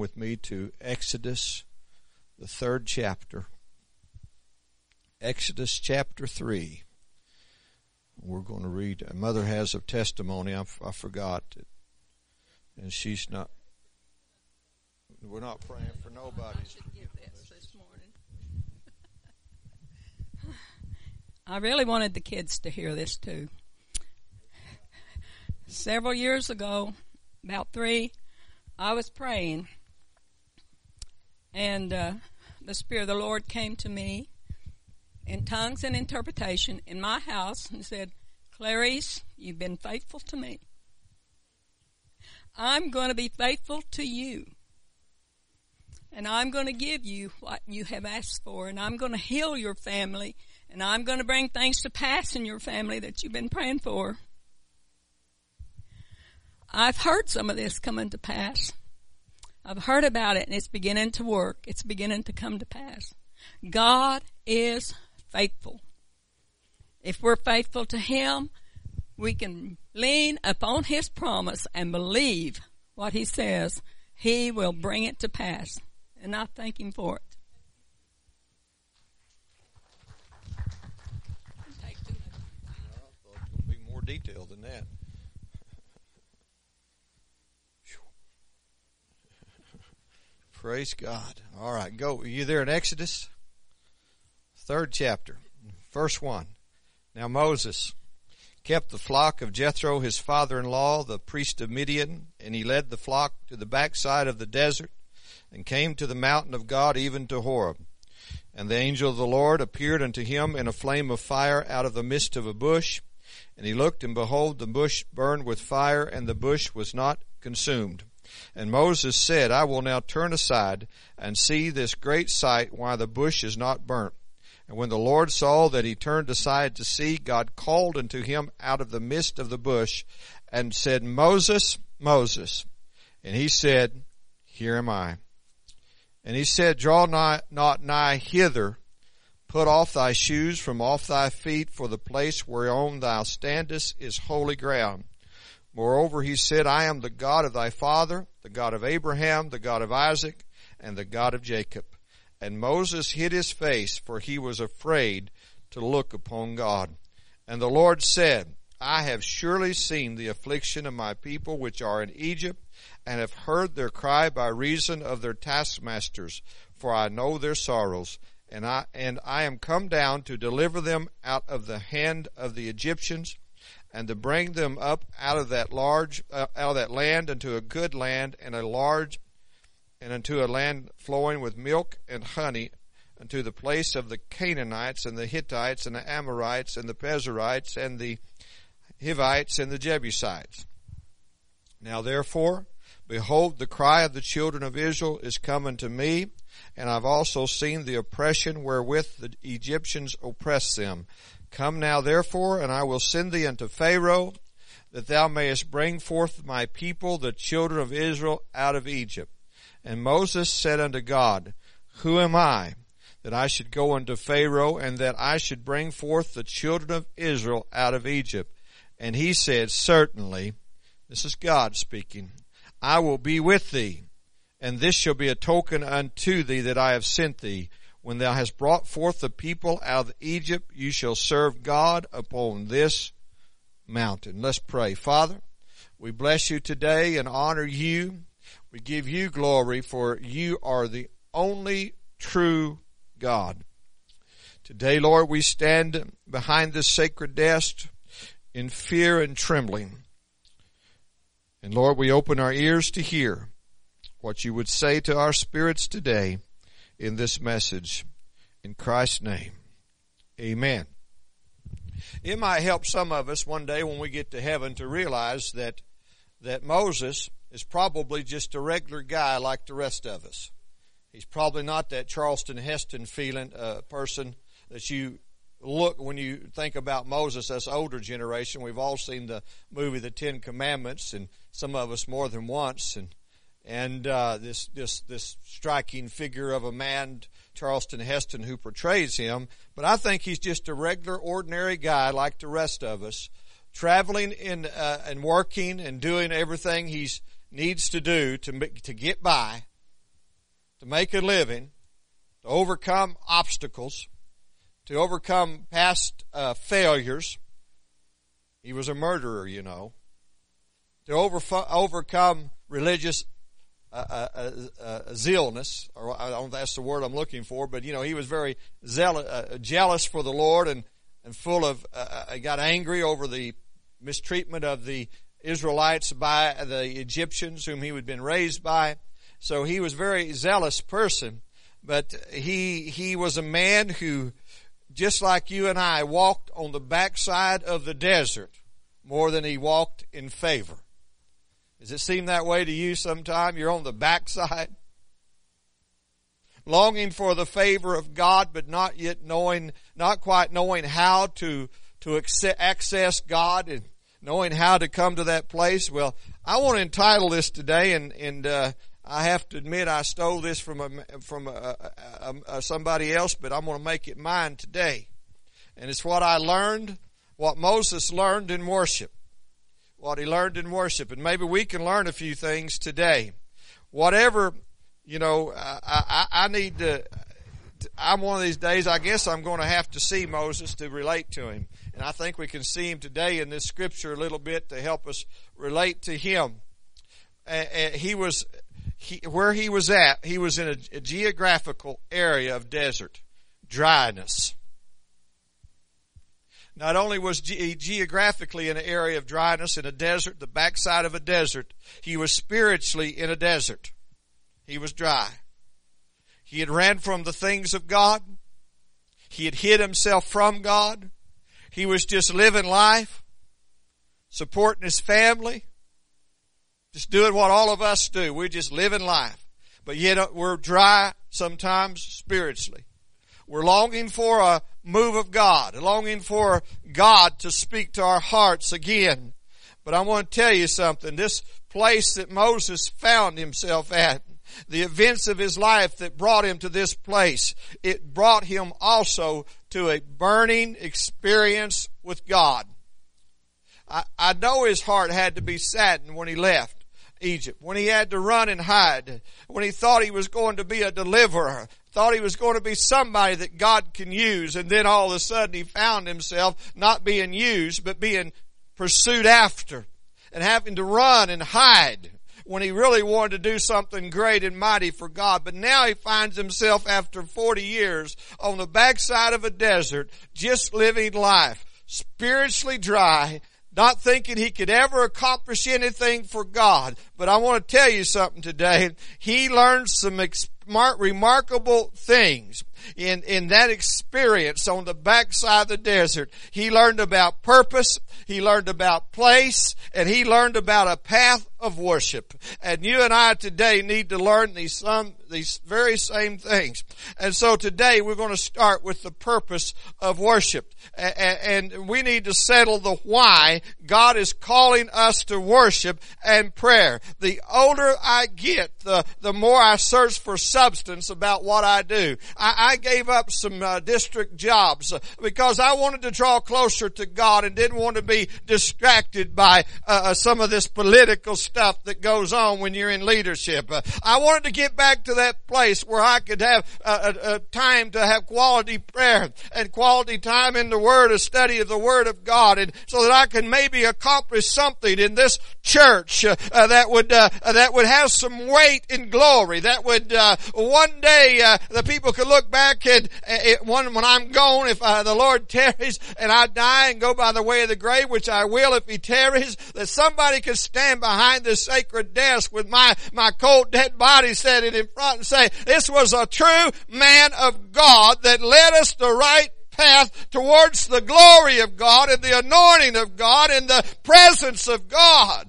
with me to Exodus, the 3rd chapter. Exodus chapter 3. We're going to read. Mother has a testimony. I forgot it. And she's not. We're not praying for nobody's forgiveness this morning. I really wanted the kids to hear this too. Several years ago, about 3, I was praying, and the Spirit of the Lord came to me in tongues and interpretation in my house and said, "Clarice, you've been faithful to me. I'm going to be faithful to you. And I'm going to give you what you have asked for. And I'm going to heal your family. And I'm going to bring things to pass in your family that you've been praying for." I've heard some of this coming to pass. I've heard about it, and it's beginning to work. It's beginning to come to pass. God is faithful. If we're faithful to Him, we can lean upon His promise and believe what He says. He will bring it to pass. And I thank Him for it. I thought it was going to be more detailed than that. Praise God. All right, go. Are you there in Exodus? 3rd chapter, verse 1. Now Moses kept the flock of Jethro, his father-in-law, the priest of Midian, and he led the flock to the backside of the desert and came to the mountain of God, even to Horeb. And the angel of the Lord appeared unto him in a flame of fire out of the midst of a bush. And he looked, and behold, the bush burned with fire, and the bush was not consumed. And Moses said, I will now turn aside and see this great sight, why the bush is not burnt. And when the Lord saw that he turned aside to see, God called unto him out of the midst of the bush and said, Moses, Moses. And he said, Here am I. And he said, Draw not nigh hither. Put off thy shoes from off thy feet, for the place whereon thou standest is holy ground. Moreover, he said, I am the God of thy father, the God of Abraham, the God of Isaac, and the God of Jacob. And Moses hid his face, for he was afraid to look upon God. And the Lord said, I have surely seen the affliction of my people which are in Egypt, and have heard their cry by reason of their taskmasters, for I know their sorrows. And I am come down to deliver them out of the hand of the Egyptians, and to bring them up out of that land into a good land, and unto a land flowing with milk and honey, unto the place of the Canaanites and the Hittites and the Amorites and the Perizzites and the Hivites and the Jebusites. Now therefore, behold, the cry of the children of Israel is come unto me, and I've also seen the oppression wherewith the Egyptians oppress them. Come now therefore, and I will send thee unto Pharaoh, that thou mayest bring forth my people, the children of Israel, out of Egypt. And Moses said unto God, Who am I, that I should go unto Pharaoh, and that I should bring forth the children of Israel out of Egypt? And he said, Certainly, this is God speaking, I will be with thee, and this shall be a token unto thee that I have sent thee. When thou hast brought forth the people out of Egypt, you shall serve God upon this mountain. Let's pray. Father, we bless you today and honor you. We give you glory, for you are the only true God. Today, Lord, we stand behind this sacred desk in fear and trembling. And Lord, we open our ears to hear what you would say to our spirits today in this message. In Christ's name, amen. It might help some of us one day when we get to heaven to realize that Moses is probably just a regular guy like the rest of us. He's probably not that Charleston Heston feeling person that you look when you think about Moses. Us older generation, we've all seen the movie The Ten Commandments, and some of us more than once, and this striking figure of a man, Charleston Heston, who portrays him. But I think he's just a regular, ordinary guy like the rest of us, traveling and working and doing everything he needs to do to get by to make a living, to overcome obstacles, to overcome past failures. He was a murderer, you know. To overcome religious zealness, or I don't know if that's the word I'm looking for, but he was very jealous for the Lord and full of, got angry over the mistreatment of the Israelites by the Egyptians whom he had been raised by. So he was a very zealous person, but he was a man who, just like you and I, walked on the backside of the desert more than he walked in favor. Does it seem that way to you sometime? You're on the backside, longing for the favor of God, but not quite knowing how to access God and knowing how to come to that place. Well, I want to entitle this today, and I have to admit I stole this from somebody else, but I'm going to make it mine today. And it's what I learned, what Moses learned in worship. What he learned in worship. And maybe we can learn a few things today. Whatever, I need to, I'm one of these days, I guess I'm going to have to see Moses to relate to him. And I think we can see him today in this scripture a little bit to help us relate to him. Where he was at, he was in a geographical area of desert, dryness. Not only was he geographically in an area of dryness, in a desert, the backside of a desert, he was spiritually in a desert. He was dry. He had ran from the things of God. He had hid himself from God. He was just living life, supporting his family, just doing what all of us do. We're just living life. But yet we're dry sometimes spiritually. We're longing for a move of God, longing for God to speak to our hearts again. But I want to tell you something. This place that Moses found himself at, the events of his life that brought him to this place, it brought him also to a burning experience with God. I know his heart had to be saddened when he left Egypt, when he had to run and hide, when he thought he was going to be a deliverer, thought he was going to be somebody that God can use, and then all of a sudden he found himself not being used, but being pursued after, and having to run and hide when he really wanted to do something great and mighty for God. But now he finds himself after 40 years on the backside of a desert, just living life, spiritually dry, not thinking he could ever accomplish anything for God. But I want to tell you something today. He learned some remarkable things in that experience on the backside of the desert. He learned about purpose, he learned about place, and he learned about a path of worship. And you and I today need to learn these very same things. And so today we're going to start with the purpose of worship. And we need to settle the why God is calling us to worship and prayer. The older I get, the more I search for substance about what I do. I gave up some district jobs because I wanted to draw closer to God and didn't want to be distracted by some of this political stuff that goes on when you're in leadership. I wanted to get back to that place where I could have time to have quality prayer and quality time in the Word, a study of the Word of God, and so that I can maybe accomplish something in this church that would have some weight in glory. That would one day the people could look back and when I'm gone, if the Lord tarries and I die and go by the way of the grave, which I will if He tarries, that somebody could stand behind this sacred desk with my cold dead body standing in front and say, this was a true man of God that led us the right path towards the glory of God and the anointing of God and the presence of God.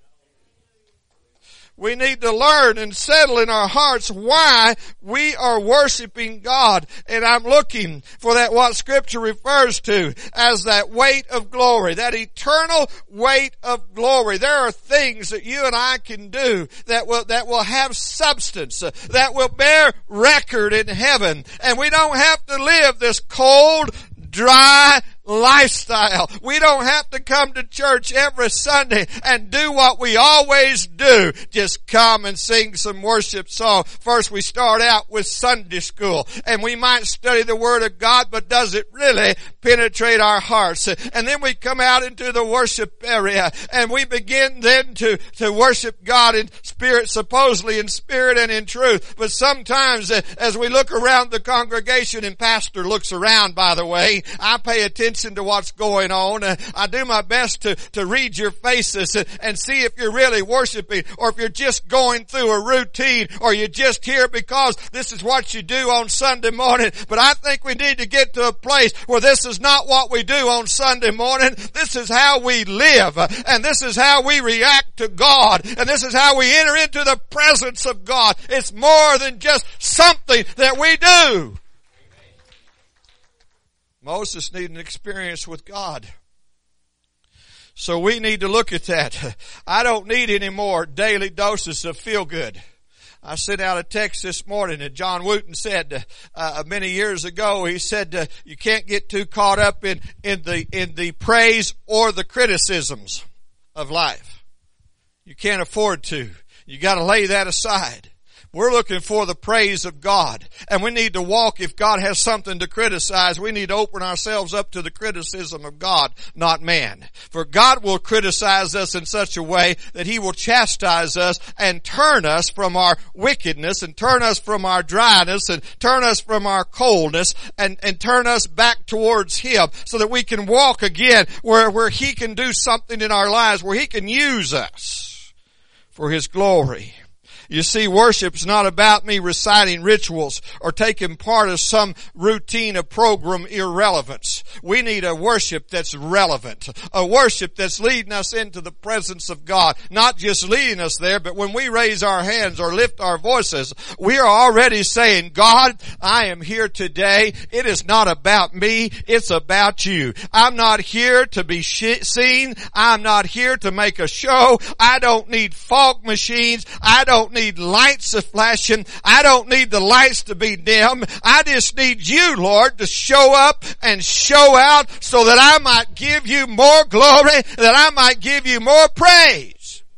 We need to learn and settle in our hearts why we are worshiping God. And I'm looking for that, what Scripture refers to as that weight of glory, that eternal weight of glory. There are things that you and I can do that will have substance, that will bear record in heaven. And we don't have to live this cold, dry lifestyle. We don't have to come to church every Sunday and do what we always do. Just come and sing some worship song. First we start out with Sunday school, and we might study the Word of God, but does it really penetrate our hearts? And then we come out into the worship area, and we begin then to worship God in spirit, supposedly in spirit and in truth. But sometimes as we look around the congregation, and pastor looks around, by the way, I pay attention to what's going on. I do my best to read your faces and see if you're really worshiping, or if you're just going through a routine, or you're just here because this is what you do on Sunday morning. But I think we need to get to a place where this is not what we do on Sunday morning. This is how we live, and this is how we react to God, and this is how we enter into the presence of God. It's more than just something that we do. Moses needed an experience with God. So we need to look at that. I don't need any more daily doses of feel good. I sent out a text this morning, and John Wooten said many years ago, he said you can't get too caught up in the praise or the criticisms of life. You can't afford to. You got to lay that aside. We're looking for the praise of God, and we need to walk. If God has something to criticize, we need to open ourselves up to the criticism of God, not man. For God will criticize us in such a way that He will chastise us and turn us from our wickedness, and turn us from our dryness, and turn us from our coldness, and turn us back towards Him, so that we can walk again where He can do something in our lives, where He can use us for His glory. You see, worship's not about me reciting rituals or taking part of some routine of program irrelevance. We need a worship that's relevant, a worship that's leading us into the presence of God. Not just leading us there, but when we raise our hands or lift our voices, we are already saying, God, I am here today. It is not about me. It's about you. I'm not here to be seen. I'm not here to make a show. I don't need fog machines. I don't need lights to flashing. I don't need the lights to be dim. I just need you, Lord, to show up and show out, so that I might give you more glory, that I might give you more praise.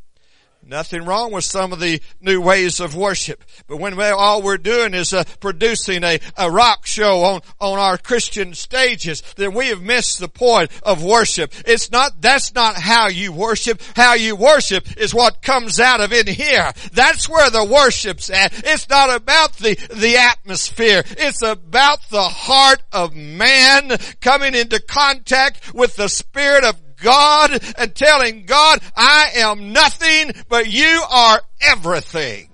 Nothing wrong with some of the new ways of worship. But when all we're doing is producing a rock show on our Christian stages, then we have missed the point of worship. That's not how you worship. How you worship is what comes out of in here. That's where the worship's at. It's not about the atmosphere. It's about the heart of man coming into contact with the Spirit of God and telling God, I am nothing, but you are everything.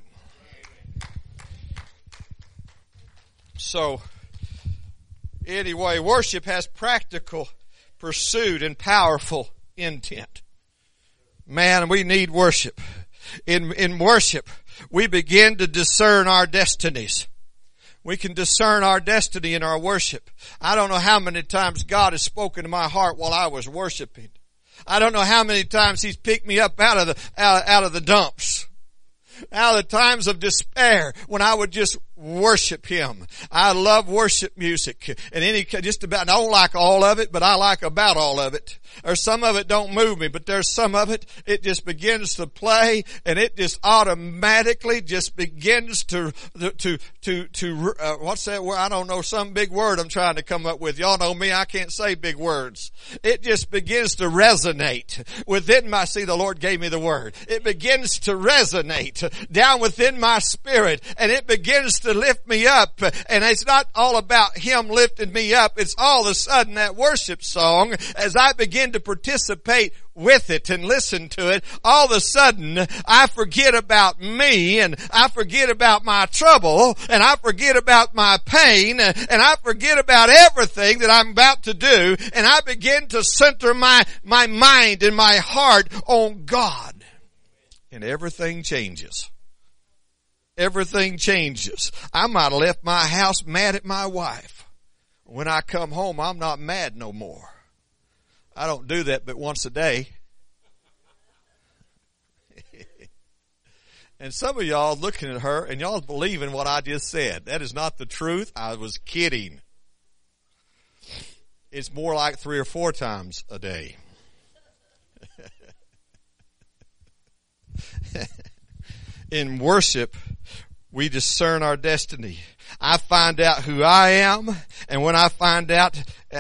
So, anyway, worship has practical pursuit and powerful intent. Man, we need worship. In worship, we begin to discern our destinies. We can discern our destiny in our worship. I don't know how many times God has spoken to my heart while I was worshiping. I don't know how many times He's picked me up out of the dumps, out of the times of despair, when I would just worship Him. I love worship music, and I don't like all of it, but I like about all of it. Or some of it don't move me, but there's some of it just begins to play, and it just automatically just begins to what's that word? I don't know, some big word I'm trying to come up with. Y'all know me, I can't say big words. It just begins to resonate within see, the Lord gave me the word. It begins to resonate down within my spirit, and it begins to lift me up. And it's not all about Him lifting me up. It's all of a sudden that worship song, as I begin to participate with it and listen to it, all of a sudden I forget about me, and I forget about my trouble, and I forget about my pain, and I forget about everything that I'm about to do, and I begin to center my mind and my heart on God. And everything changes. Everything changes. I might have left my house mad at my wife. When I come home, I'm not mad no more. I don't do that but once a day. And some of y'all looking at her and y'all believing what I just said. That is not the truth. I was kidding. It's more like 3 or 4 times a day. In worship, we discern our destiny. I find out who I am, and when I find out,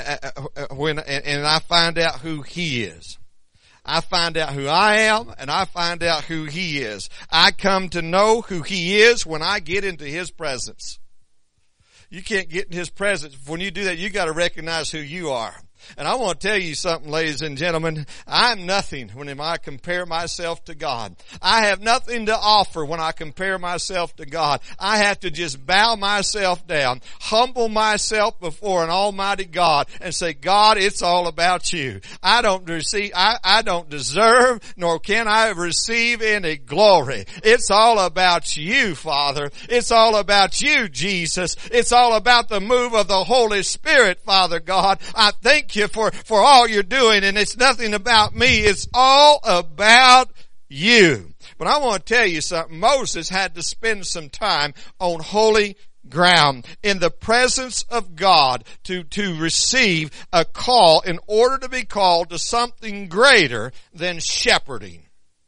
I find out who He is. I find out who I am, and I find out who He is. I come to know who He is when I get into His presence. You can't get in His presence. When you do that, you got to recognize who you are. And I want to tell you something, ladies and gentlemen. I'm nothing when I compare myself to God. I have nothing to offer when I compare myself to God. I have to just bow myself down, humble myself before an almighty God and say, God, it's all about you. I don't deserve, nor can I receive any glory. It's all about you, Father. It's all about you, Jesus. It's all about the move of the Holy Spirit, Father God. I thank you for all you're doing, and it's nothing about me. It's all about you. But I want to tell you something. Moses had to spend some time on holy ground in the presence of God to receive a call in order to be called to something greater than shepherding.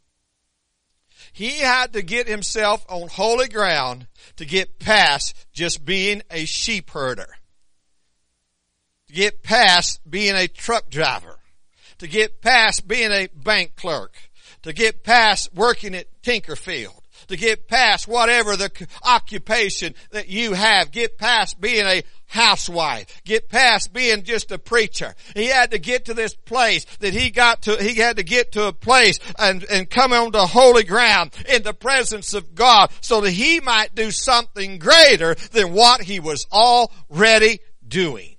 He had to get himself on holy ground to get past just being a sheep herder, to get past being a truck driver, to get past being a bank clerk, to get past working at Tinkerfield, to get past whatever the occupation that you have, get past being a housewife, get past being just a preacher. He had to get to this place that he had to get to a place and come onto holy ground in the presence of God so that he might do something greater than what he was already doing.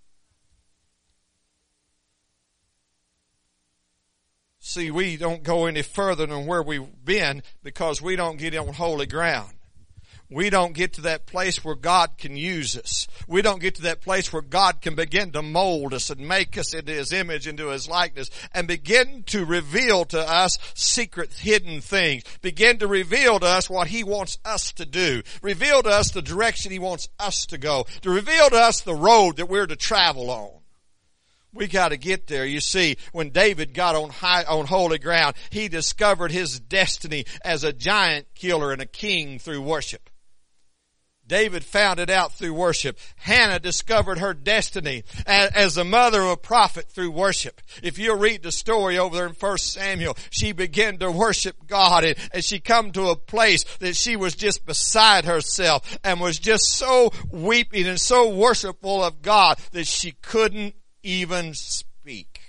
See, we don't go any further than where we've been because we don't get on holy ground. We don't get to that place where God can use us. We don't get to that place where God can begin to mold us and make us into His image, into His likeness, and begin to reveal to us secret hidden things. Begin to reveal to us what He wants us to do. Reveal to us the direction He wants us to go. To reveal to us the road that we're to travel on. We got to get there. You see, when David got on holy ground, he discovered his destiny as a giant killer and a king through worship. David found it out through worship. Hannah discovered her destiny as the mother of a prophet through worship. If you read the story over there in 1 Samuel, she began to worship God, and she come to a place that she was just beside herself and was just so weeping and so worshipful of God that she couldn't even speak.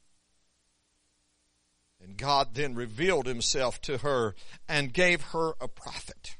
And God then revealed Himself to her and gave her a prophet.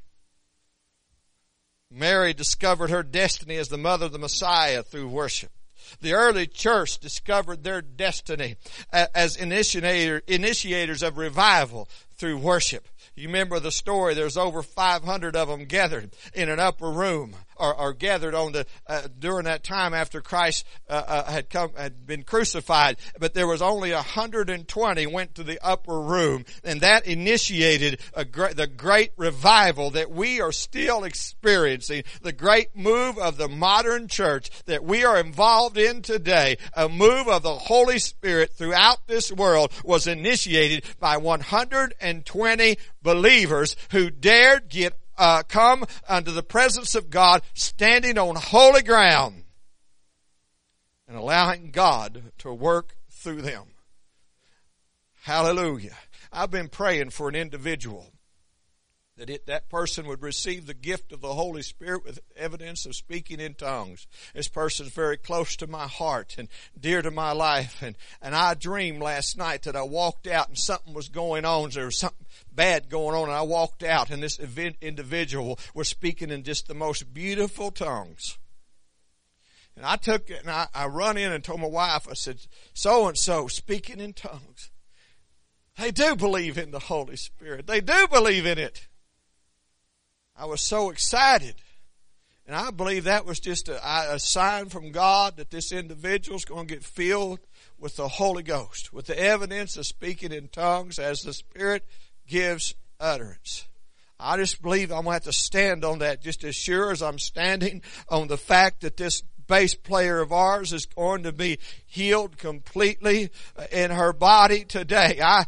Mary discovered her destiny as the mother of the Messiah through worship. The early church discovered their destiny as initiators of revival through worship. You remember the story, there's over 500 of them gathered in an upper room, or gathered on during that time after Christ had been crucified. But there was only 120 went to the upper room, and that initiated the great revival that we are still experiencing, the great move of the modern church that we are involved in today. A move of the Holy Spirit throughout this world was initiated by 120 believers who dared come unto the presence of God, standing on holy ground and allowing God to work through them. Hallelujah. I've been praying for an individual that person would receive the gift of the Holy Spirit with evidence of speaking in tongues. This person's very close to my heart and dear to my life. And I dreamed last night that I walked out and something was going on. There was something bad going on, and I walked out, and this individual was speaking in just the most beautiful tongues. And I took it, and I run in and told my wife, I said, so-and-so speaking in tongues. They do believe in the Holy Spirit. They do believe in it. I was so excited. And I believe that was just a sign from God that this individual is going to get filled with the Holy Ghost, with the evidence of speaking in tongues as the Spirit gives utterance. I just believe I'm going to have to stand on that just as sure as I'm standing on the fact that this bass player of ours is going to be healed completely in her body today. I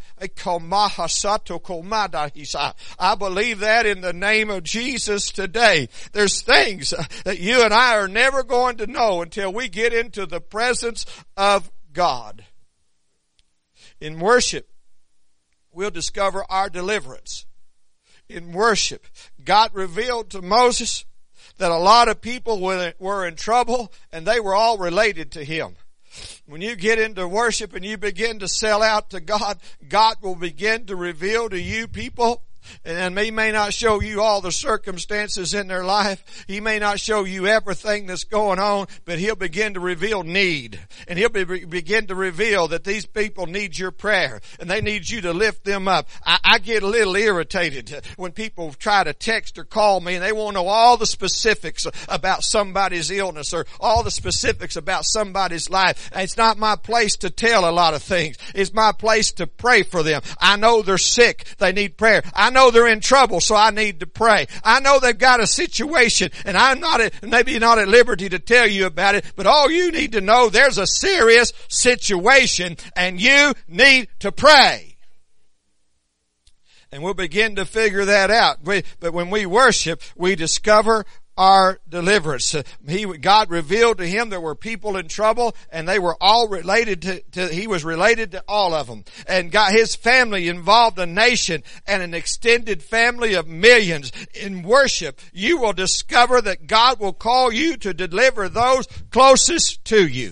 believe that in the name of Jesus today. There's things that you and I are never going to know until we get into the presence of God. In worship, we'll discover our deliverance. In worship, God revealed to Moses that a lot of people were in trouble and they were all related to him. When you get into worship and you begin to sell out to God, God will begin to reveal to you people. And He may not show you all the circumstances in their life. He may not show you everything that's going on, but He'll begin to reveal need. And He'll begin to reveal that these people need your prayer and they need you to lift them up. I get a little irritated when people try to text or call me and they want to know all the specifics about somebody's illness or all the specifics about somebody's life. It's not my place to tell a lot of things. It's my place to pray for them. I know they're sick. They need prayer. I know they're in trouble, so I need to pray. I know they've got a situation, and I'm maybe not at liberty to tell you about it, but all you need to know, there's a serious situation, and you need to pray. And we'll begin to figure that out. But when we worship, we discover our deliverance. God revealed to him there were people in trouble and they were all related he was related to all of them. And his family involved a nation and an extended family of millions. In worship, you will discover that God will call you to deliver those closest to you.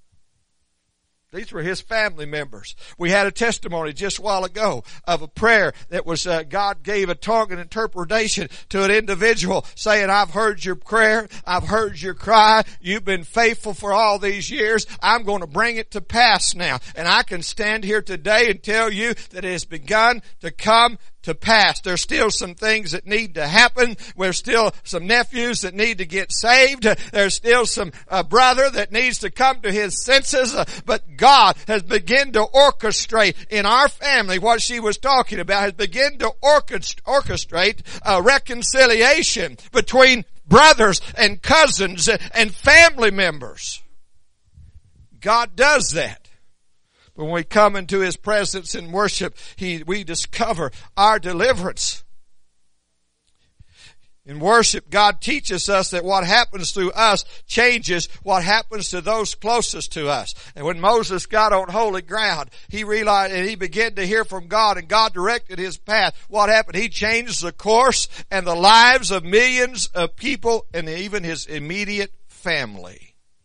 These were his family members. We had a testimony just a while ago of a prayer that was, God gave a tongue and interpretation to an individual saying, I've heard your prayer. I've heard your cry. You've been faithful for all these years. I'm going to bring it to pass now. And I can stand here today and tell you that it has begun to come to pass. There's still some things that need to happen. There's still some nephews that need to get saved. There's still some brother that needs to come to his senses. But God has begun to orchestrate in our family what she was talking about, has begun to orchestrate a reconciliation between brothers and cousins and family members. God does that. But when we come into His presence in worship, we discover our deliverance. In worship, God teaches us that what happens through us changes what happens to those closest to us. And when Moses got on holy ground, he realized and he began to hear from God and God directed his path. What happened? He changed the course and the lives of millions of people and even his immediate family.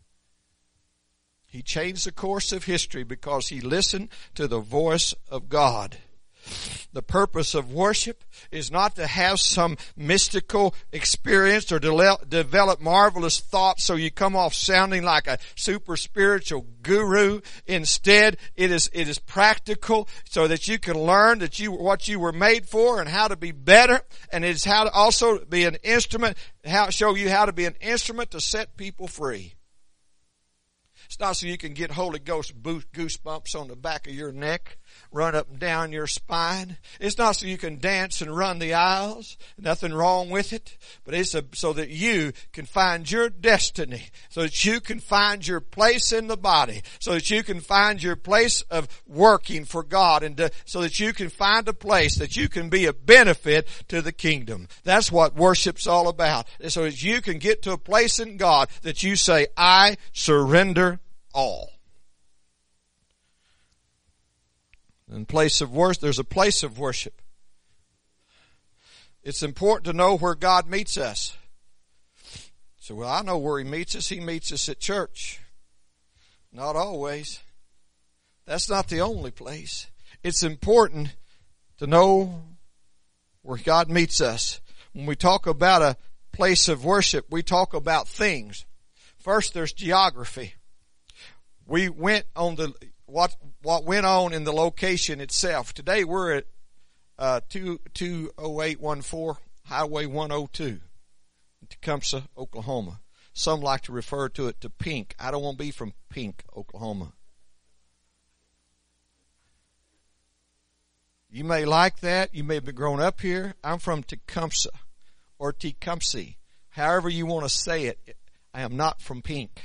He changed the course of history because he listened to the voice of God. The purpose of worship is not to have some mystical experience or develop marvelous thoughts so you come off sounding like a super spiritual guru. Instead, it is practical so that you can learn what you were made for and how to be better. And it's how to also be an instrument, show you how to be an instrument to set people free. It's not so you can get Holy Ghost goosebumps on the back of your neck, run up and down your spine. It's not so you can dance and run the aisles. Nothing wrong with it. But it's so that you can find your destiny, so that you can find your place in the body, so that you can find your place of working for God, and so that you can find a place that you can be a benefit to the kingdom. That's what worship's all about. So that you can get to a place in God that you say, I surrender all. In place of worship, there's a place of worship. It's important to know where God meets us. So, well, I know where He meets us. He meets us at church. Not always. That's not the only place. It's important to know where God meets us. When we talk about a place of worship, we talk about things. First, there's geography. We went on what went on in the location itself. Today we're at 20814 Highway 102 in Tecumseh, Oklahoma. Some like to refer to it to Pink. I don't want to be from Pink, Oklahoma. You may like that. You may have grown up here. I'm from Tecumseh or Tecumseh. However you want to say it. I am not from Pink.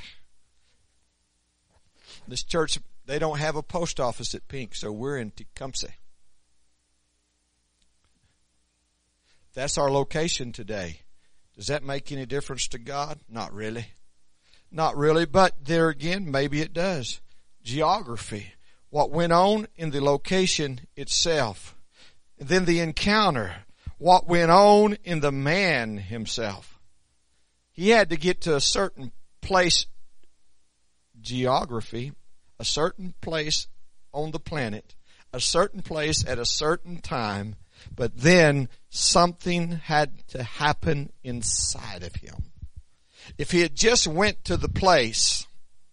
This church, they don't have a post office at Pink, so we're in Tecumseh. That's our location today. Does that make any difference to God? Not really. Not really, but there again, maybe it does. Geography. What went on in the location itself. And then the encounter. What went on in the man himself. He had to get to a certain place, geography, a certain place on the planet, a certain place at a certain time, but then something had to happen inside of him. If he had just went to the place,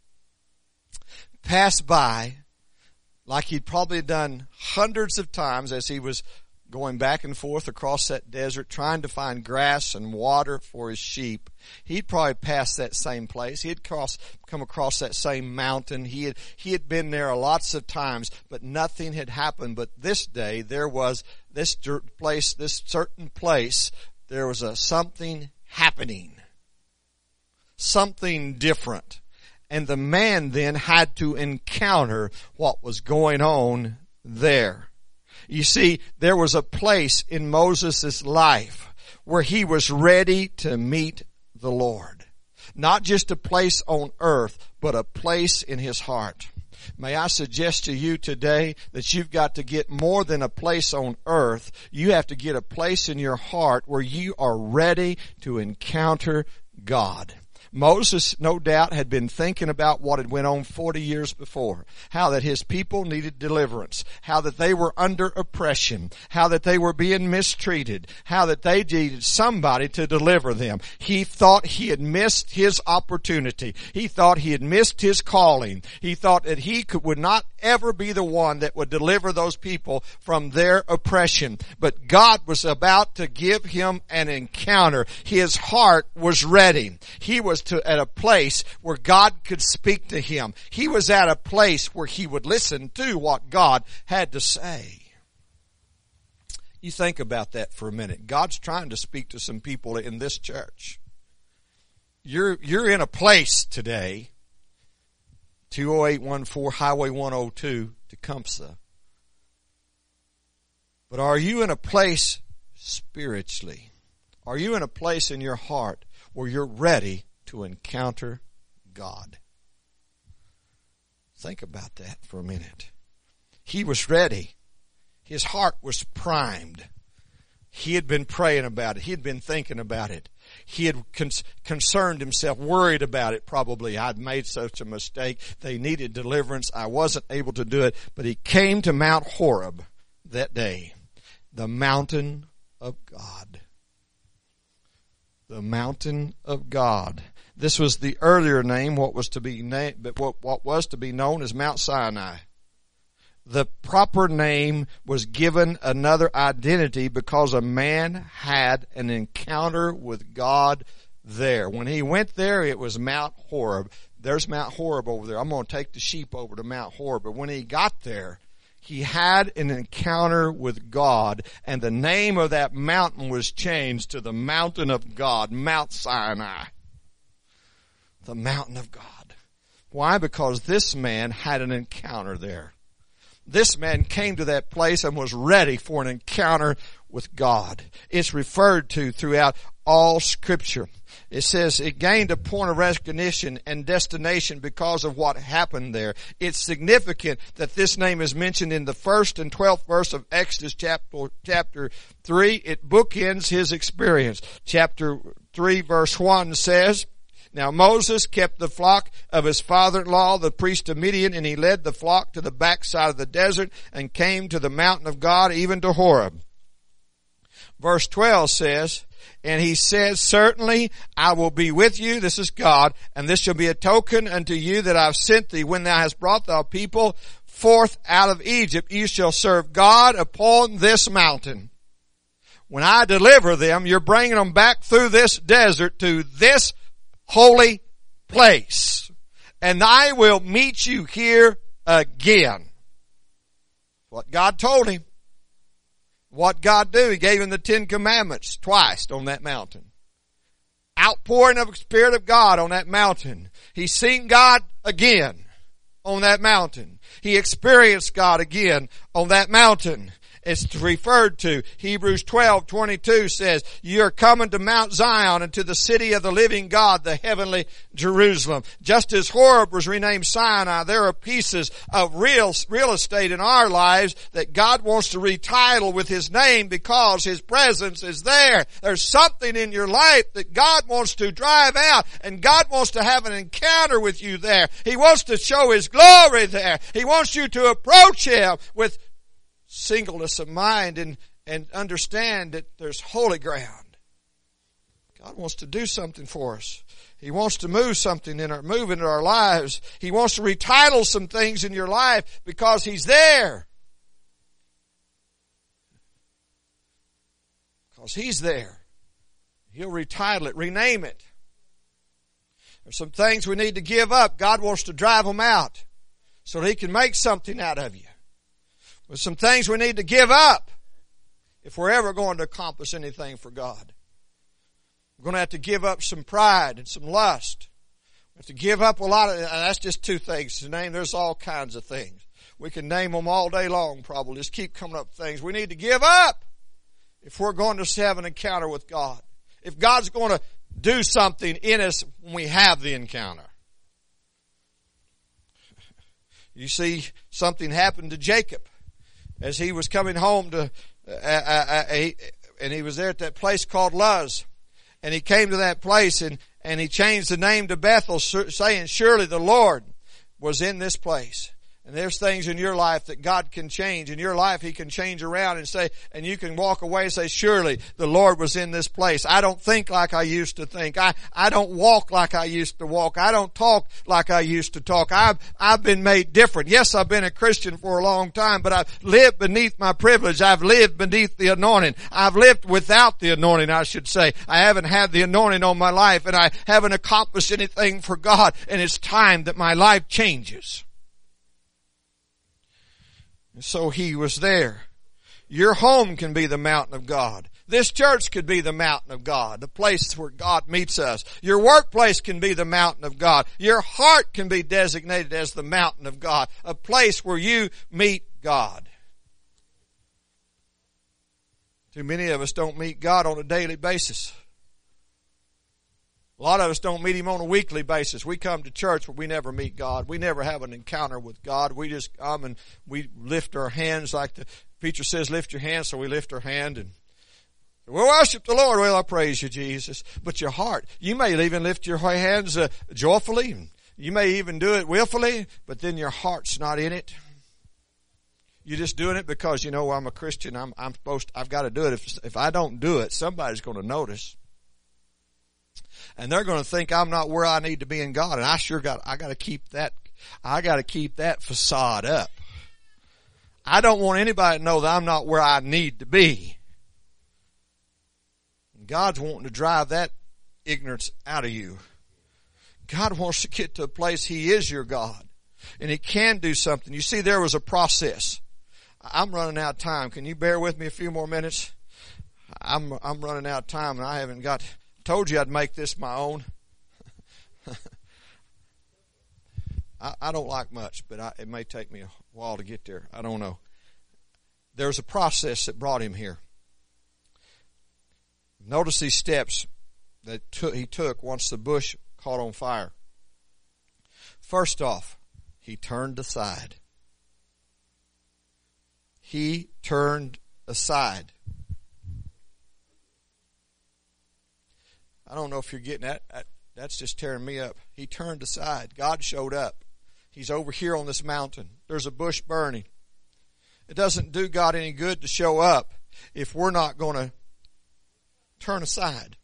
passed by, like he'd probably done hundreds of times as he was going back and forth across that desert, trying to find grass and water for his sheep, he'd probably pass that same place. He'd come across that same mountain. He had been there lots of times, but nothing had happened. But this day, there was this certain place, there was something happening. Something different. And the man then had to encounter what was going on there. You see, there was a place in Moses' life where he was ready to meet the Lord. Not just a place on earth, but a place in his heart. May I suggest to you today that you've got to get more than a place on earth. You have to get a place in your heart where you are ready to encounter God. Moses, no doubt, had been thinking about what had went on 40 years before. How that his people needed deliverance. How that they were under oppression. How that they were being mistreated. How that they needed somebody to deliver them. He thought he had missed his opportunity. He thought he had missed his calling. He thought that he would not ever be the one that would deliver those people from their oppression. But God was about to give him an encounter. His heart was ready. He was at a place where God could speak to him. He was at a place where he would listen to what God had to say. You think about that for a minute. God's trying to speak to some people in this church. You're in a place today, 20814 Highway 102, Tecumseh. But are you in a place spiritually? Are you in a place in your heart where you're ready to encounter God? Think about that for a minute. He was ready. His heart was primed. He had been praying about it. He had been thinking about it. He had concerned himself, worried about it probably. I'd made such a mistake. They needed deliverance. I wasn't able to do it. But he came to Mount Horeb that day, the mountain of God. The mountain of God. This was the earlier name, what was to be known as Mount Sinai. The proper name was given another identity because a man had an encounter with God there. When he went there, it was Mount Horeb. There's Mount Horeb over there. I'm going to take the sheep over to Mount Horeb. But when he got there, he had an encounter with God, and the name of that mountain was changed to the mountain of God, Mount Sinai. The mountain of God. Why? Because this man had an encounter there. This man came to that place and was ready for an encounter with God. It's referred to throughout all Scripture. It says it gained a point of recognition and destination because of what happened there. It's significant that this name is mentioned in the 1st and 12th verse of Exodus chapter 3. It bookends his experience. Chapter 3 verse 1 says, "Now Moses kept the flock of his father-in-law, the priest of Midian, and he led the flock to the backside of the desert and came to the mountain of God, even to Horeb." Verse 12 says, "And he said, Certainly I will be with you," this is God, "and this shall be a token unto you that I have sent thee. When thou hast brought thy people forth out of Egypt, you shall serve God upon this mountain." When I deliver them, you're bringing them back through this desert to this holy place. And I will meet you here again. What God told him. What God do? He gave him the 10 Commandments twice on that mountain. outpouring of the Spirit of God on that mountain. He's seen God again on that mountain. He experienced God again on that mountain. It's referred to. Hebrews 12:22 says, "You are coming to Mount Zion and to the city of the living God, the heavenly Jerusalem." Just as Horeb was renamed Sinai, there are pieces of real estate in our lives that God wants to retitle with His name because His presence is there. There's something in your life that God wants to drive out, and God wants to have an encounter with you there. He wants to show His glory there. He wants you to approach Him with singleness of mind and understand that there's holy ground. God wants to do something for us. He wants to move into our lives. He wants to retitle some things in your life because He's there. Because He's there. He'll retitle it, rename it. There's some things we need to give up. God wants to drive them out so that He can make something out of you. There's some things we need to give up if we're ever going to accomplish anything for God. We're going to have to give up some pride and some lust. We have to give up a lot of, and that's just two things to name. There's all kinds of things. We can name them all day long probably. Just keep coming up with things we need to give up if we're going to have an encounter with God. If God's going to do something in us when we have the encounter. You see, something happened to Jacob as he was coming home and he was there at that place called Luz. And he came to that place and he changed the name to Bethel, saying, "Surely the Lord was in this place." And there's things in your life that God can change. In your life, He can change around and say, and you can walk away and say, "Surely the Lord was in this place. I don't think like I used to think. I don't walk like I used to walk. I don't talk like I used to talk. I've been made different. Yes, I've been a Christian for a long time, but I've lived beneath my privilege. I've lived beneath the anointing. I've lived without the anointing, I should say. I haven't had the anointing on my life, and I haven't accomplished anything for God, and it's time that my life changes." And so he was there. Your home can be the mountain of God. This church could be the mountain of God, the place where God meets us. Your workplace can be the mountain of God. Your heart can be designated as the mountain of God, a place where you meet God. Too many of us don't meet God on a daily basis. A lot of us don't meet Him on a weekly basis. We come to church, but we never meet God. We never have an encounter with God. We just come and we lift our hands like the preacher says, lift your hands, so we lift our hand and we worship the Lord. Well, I praise you, Jesus. But your heart, you may even lift your hands joyfully. You may even do it willfully, but then your heart's not in it. You're just doing it because, I'm a Christian. I've got to do it. If I don't do it, somebody's going to notice. And they're going to think I'm not where I need to be in God. And I got to keep that facade up. I don't want anybody to know that I'm not where I need to be. God's wanting to drive that ignorance out of you. God wants to get to a place He is your God. And He can do something. You see, there was a process. I'm running out of time. Can you bear with me a few more minutes? I'm running out of time and I haven't got... Told you I'd make this my own. I don't like much, but it may take me a while to get there. I don't know. There's a process that brought him here. Notice these steps that he took once the bush caught on fire. First off, he turned aside. He turned aside. I don't know if you're getting that. That's just tearing me up. He turned aside. God showed up. He's over here on this mountain. There's a bush burning. It doesn't do God any good to show up if we're not going to turn aside.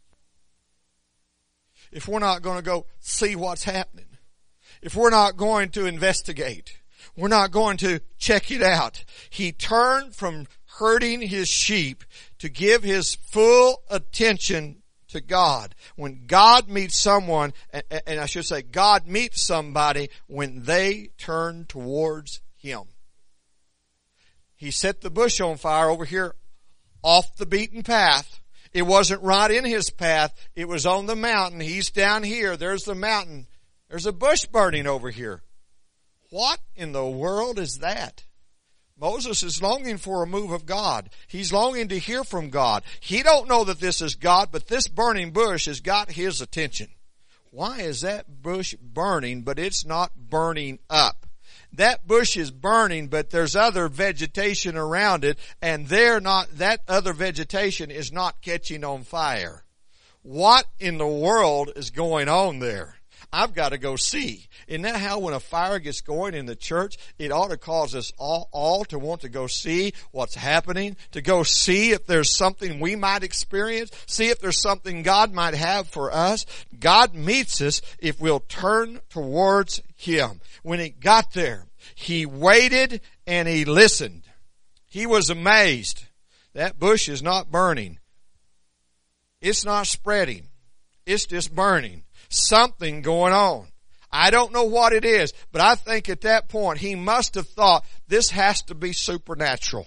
If we're not going to go see what's happening. If we're not going to investigate. We're not going to check it out. He turned from herding his sheep to give his full attention to God. When God meets someone, and I should say God meets somebody when they turn towards Him. He set the bush on fire over here off the beaten path, It wasn't right in his path. It was on the mountain. He's down here. There's the mountain. There's a bush burning over here. What in the world is that? Moses is longing for a move of God. He's longing to hear from God. He don't know that this is God, but this burning bush has got his attention. Why is that bush burning, but it's not burning up? That bush is burning, but there's other vegetation around it, and that other vegetation is not catching on fire. What in the world is going on there? I've got to go see. Isn't that how when a fire gets going in the church, it ought to cause us all to want to go see what's happening, to go see if there's something we might experience, see if there's something God might have for us. God meets us if we'll turn towards Him. When he got there, he waited and he listened. He was amazed. That bush is not burning. It's not spreading. It's just burning. Something going on. I don't know what it is, but I think at that point he must have thought this has to be supernatural.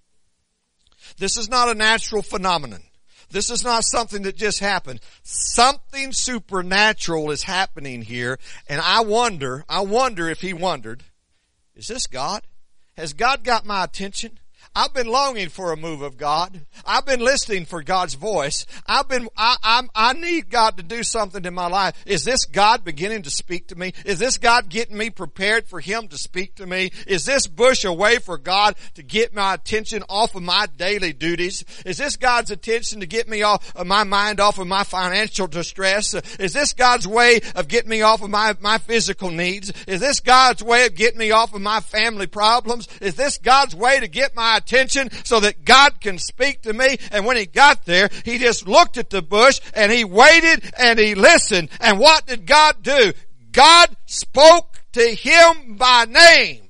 This is not a natural phenomenon. This is not something that just happened. Something supernatural is happening here, and I wonder if he wondered, is this God? Has God got my attention? I've been longing for a move of God. I've been listening for God's voice. I need God to do something in my life. Is this God beginning to speak to me? Is this God getting me prepared for Him to speak to me? Is this bush a way for God to get my attention off of my daily duties? Is this God's attention to get me off of my mind off of my financial distress? Is this God's way of getting me off of my physical needs? Is this God's way of getting me off of my family problems? Is this God's way to get my attention so that God can speak to me? And when he got there, he just looked at the bush and he waited and he listened. And what did God do? God spoke to him by name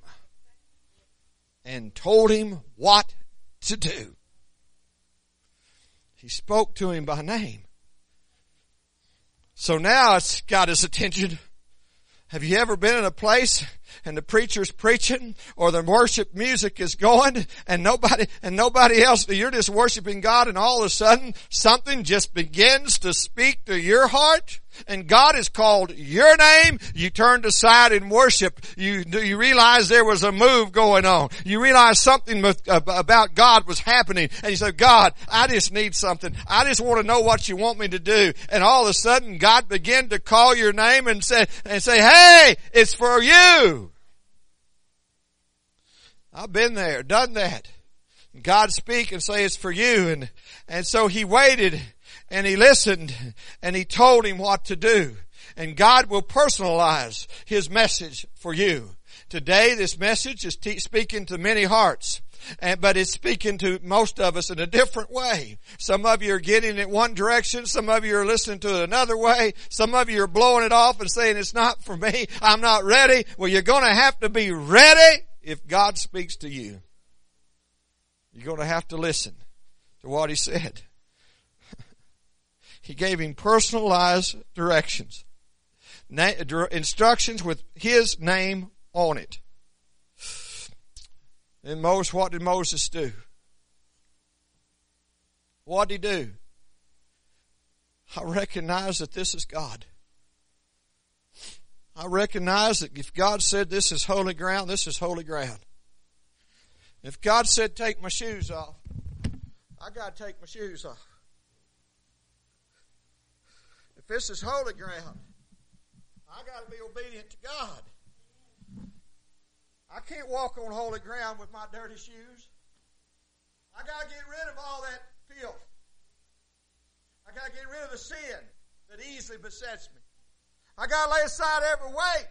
and told him what to do. He spoke to him by name. So now it's got his attention. Have you ever been in a place and the preacher's preaching or the worship music is going and nobody else, you're just worshiping God, and all of a sudden something just begins to speak to your heart and God has called your name? You turned aside in worship. You realize there was a move going on. You realize something about God was happening, and you said, God, I just need something. I just want to know what you want me to do. And all of a sudden God began to call your name and say, hey, it's for you. I've been there, done that. God speak and say it's for you. And so he waited and he listened and he told him what to do. And God will personalize his message for you. Today this message is speaking to many hearts. But it's speaking to most of us in a different way. Some of you are getting it one direction. Some of you are listening to it another way. Some of you are blowing it off and saying, it's not for me. I'm not ready. Well, you're going to have to be ready if God speaks to you. You're going to have to listen to what he said. He gave him personalized directions. Instructions with his name on it. And what did Moses do? What did he do? I recognize that this is God. I recognize that if God said this is holy ground, this is holy ground. If God said take my shoes off, I got to take my shoes off. If this is holy ground, I got to be obedient to God. I can't walk on holy ground with my dirty shoes. I got to get rid of all that filth. I got to get rid of the sin that easily besets me. I got to lay aside every weight.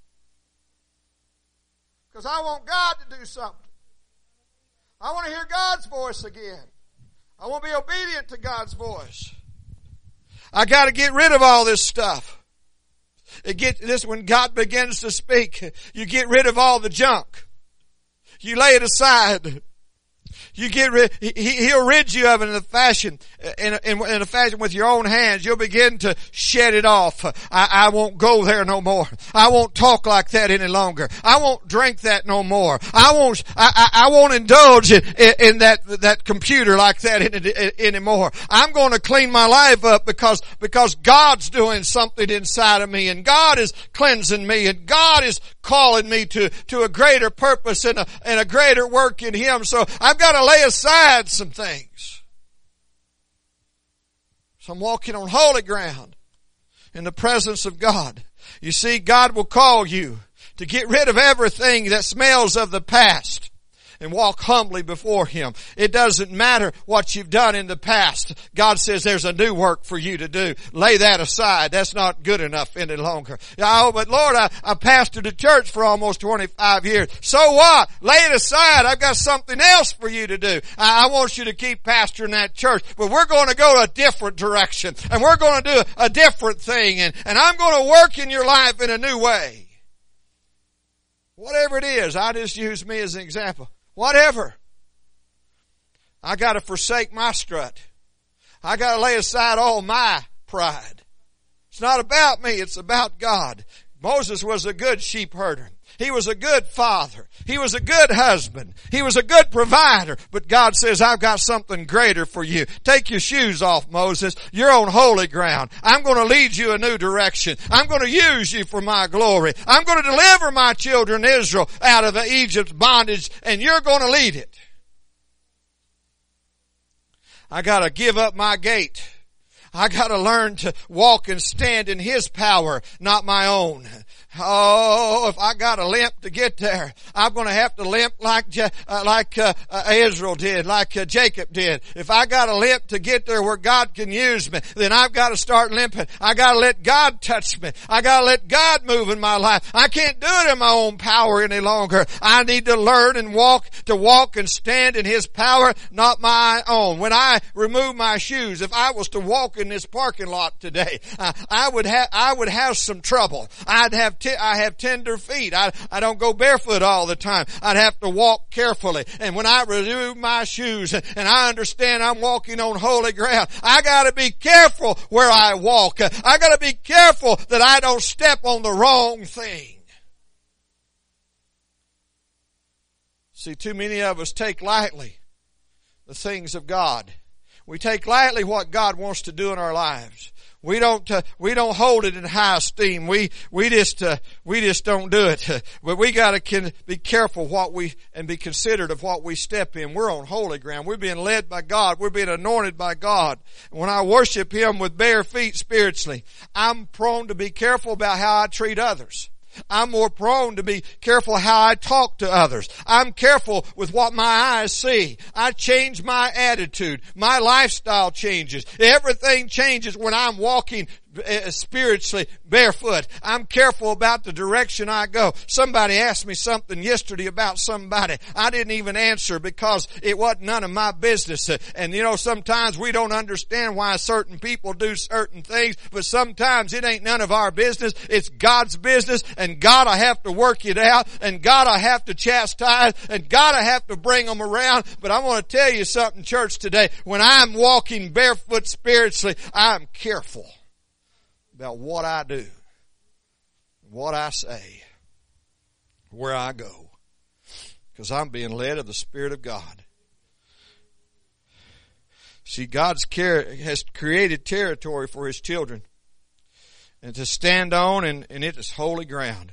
Because I want God to do something. I want to hear God's voice again. I want to be obedient to God's voice. I got to get rid of all this stuff. When God begins to speak, you get rid of all the junk. You lay it aside. You get rid, He'll rid you of it in a fashion with your own hands. You'll begin to shed it off. I won't go there no more. I won't talk like that any longer. I won't drink that no more. I won't indulge in that computer like that anymore. I'm going to clean my life up because God's doing something inside of me, and God is cleansing me, and God is calling me to a greater purpose and a greater work in Him. So I've got to lay aside some things. So I'm walking on holy ground in the presence of God. You see, God will call you to get rid of everything that smells of the past and walk humbly before Him. It doesn't matter what you've done in the past. God says there's a new work for you to do. Lay that aside. That's not good enough any longer. Oh, but Lord, I pastored a church for almost 25 years. So what? Lay it aside. I've got something else for you to do. I want you to keep pastoring that church, but we're going to go a different direction, and we're going to do a different thing, and I'm going to work in your life in a new way. Whatever it is, I just use me as an example. Whatever. I got to forsake my strut. I got to lay aside all my pride. It's not about me. It's about God. Moses was a good sheep herder. He was a good father. He was a good husband. He was a good provider. But God says, I've got something greater for you. Take your shoes off, Moses. You're on holy ground. I'm going to lead you a new direction. I'm going to use you for my glory. I'm going to deliver my children Israel out of Egypt's bondage, and you're going to lead it. I got to give up my gait. I got to learn to walk and stand in His power, not my own. Oh, if I got a limp to get there, I'm going to have to limp like Israel did, like Jacob did. If I got a limp to get there where God can use me, then I've got to start limping. I got to let God touch me. I got to let God move in my life. I can't do it in my own power any longer. I need to learn and walk and stand in His power, not my own. When I remove my shoes, if I was to walk in this parking lot today, I would have some trouble. I have tender feet. I don't go barefoot all the time. I'd have to walk carefully. And when I remove my shoes and I understand I'm walking on holy ground, I gotta be careful where I walk. I gotta be careful that I don't step on the wrong thing. See, too many of us take lightly the things of God. We take lightly what God wants to do in our lives. We don't hold it in high esteem. We just don't do it. But we gotta be careful and be considerate of what we step in. We're on holy ground. We're being led by God. We're being anointed by God. When I worship Him with bare feet spiritually, I'm prone to be careful about how I treat others. I'm more prone to be careful how I talk to others. I'm careful with what my eyes see. I change my attitude. My lifestyle changes. Everything changes when I'm walking spiritually barefoot. I'm careful about the direction I go. Somebody asked me something yesterday about somebody. I didn't even answer because it wasn't none of my business. And sometimes we don't understand why certain people do certain things, but sometimes it ain't none of our business. It's God's business, and God will have to work it out, and God will have to chastise, and God will have to bring them around. But I want to tell you something, church, today. When I'm walking barefoot spiritually, I'm careful about what I do, what I say, where I go, because I'm being led of the Spirit of God. See, God has created territory for His children and to stand on, and it is holy ground.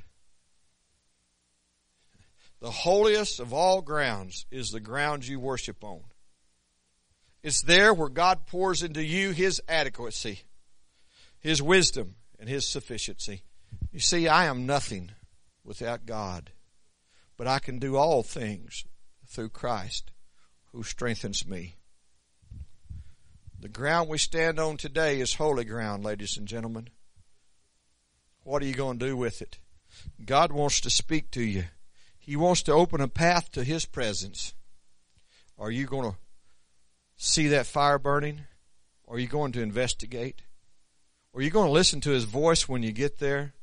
The holiest of all grounds is the ground you worship on. It's there where God pours into you His adequacy, His wisdom, and His sufficiency. You see, I am nothing without God, but I can do all things through Christ who strengthens me. The ground we stand on today is holy ground, ladies and gentlemen. What are you going to do with it? God wants to speak to you. He wants to open a path to His presence. Are you going to see that fire burning? Or are you going to investigate? Or are you going to listen to His voice when you get there?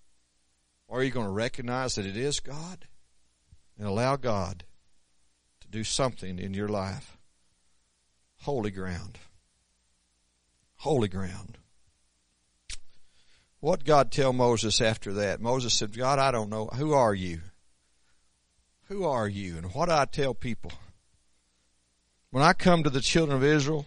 Or are you going to recognize that it is God and allow God to do something in your life. Holy ground. Holy ground. What did God tell Moses after that? Moses said, God, I don't know. Who are you? Who are you? And what do I tell people? When I come to the children of Israel,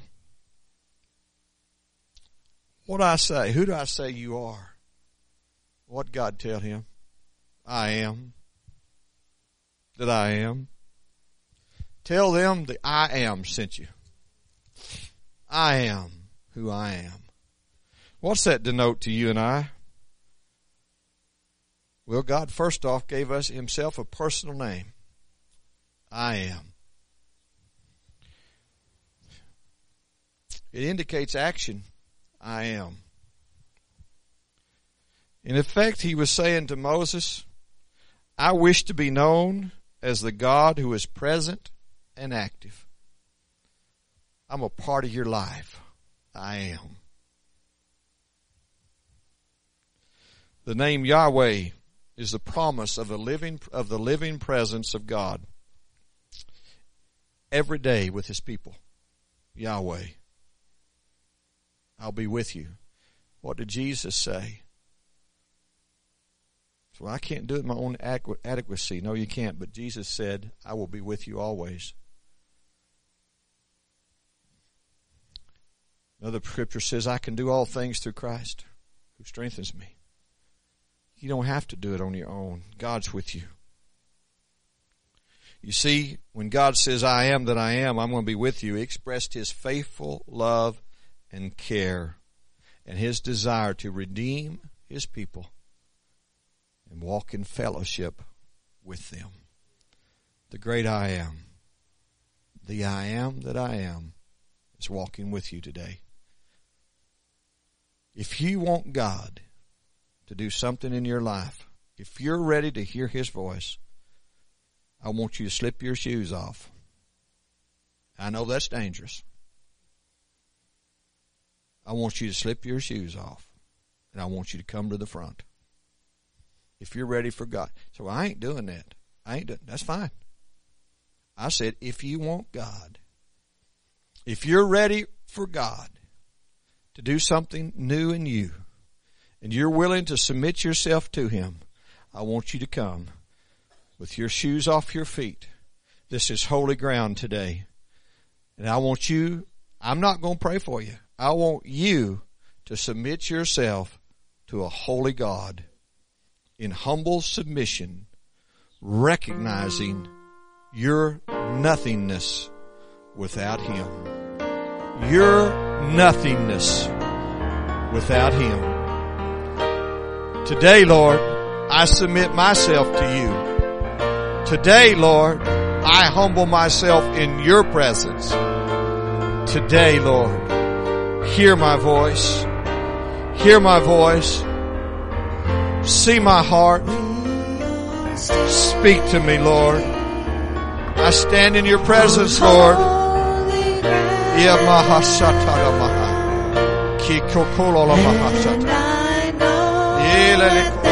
what do I say? Who do I say you are? What did God tell him? I am that I am. Tell them the I am sent you. I am who I am. What's that denote to you and I? Well, God first off gave us himself a personal name. I am. It indicates action. I am. In effect, he was saying to Moses, I wish to be known as the God who is present and active. I'm a part of your life. I am. The name Yahweh is the promise of the living presence of God every day with his people. Yahweh. I'll be with you. What did Jesus say? So I can't do it in my own adequacy. No, you can't. But Jesus said, I will be with you always. Another scripture says, I can do all things through Christ who strengthens me. You don't have to do it on your own. God's with you. You see, when God says, I am that I am, I'm going to be with you, he expressed his faithful love and care and his desire to redeem his people and walk in fellowship with them. The great I am, the I am that I am, is walking with you today. If you want God to do something in your life, if you're ready to hear his voice, I want you to slip your shoes off. I know that's dangerous. I want you to slip your shoes off, and I want you to come to the front. If you're ready for God. So I ain't doing that. That's fine. I said, if you want God, if you're ready for God to do something new in you, and you're willing to submit yourself to him, I want you to come with your shoes off your feet. This is holy ground today. And I want you, I'm not going to pray for you. I want you to submit yourself to a holy God in humble submission, recognizing your nothingness without him. Your nothingness without him. Today, Lord, I submit myself to you. Today, Lord, I humble myself in your presence. Today, Lord, hear my voice. Hear my voice. See my heart. Speak to me, Lord. I stand in your presence, Lord. Ki kokolo la mahashata.